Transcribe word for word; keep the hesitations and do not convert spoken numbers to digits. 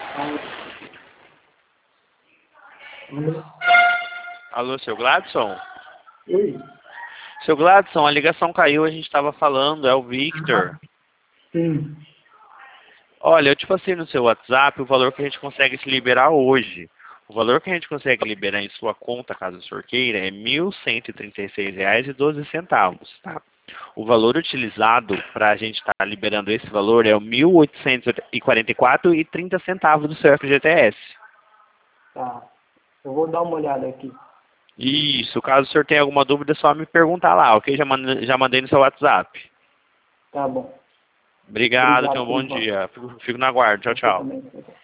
Alô? Alô, seu Gladson? Oi? Seu Gladson, a ligação caiu, a gente estava falando, é o Victor. Ah, sim. Olha, eu te passei no seu WhatsApp o valor que a gente consegue te liberar hoje. O valor que a gente consegue liberar em sua conta, caso o senhor queira, é mil cento e trinta e seis reais e doze centavos, tá? O valor utilizado para a gente estar tá liberando esse valor é o mil oitocentos e quarenta e quatro reais e trinta centavos do seu F G T S. Tá. Eu vou dar uma olhada aqui. Isso, caso o senhor tenha alguma dúvida, é só me perguntar lá, ok? Já mandei, já mandei no seu WhatsApp. Tá bom. Obrigado, tenha Obrigado um por bom enquanto. dia. Fico, fico na guarda. Tchau, Você tchau. também.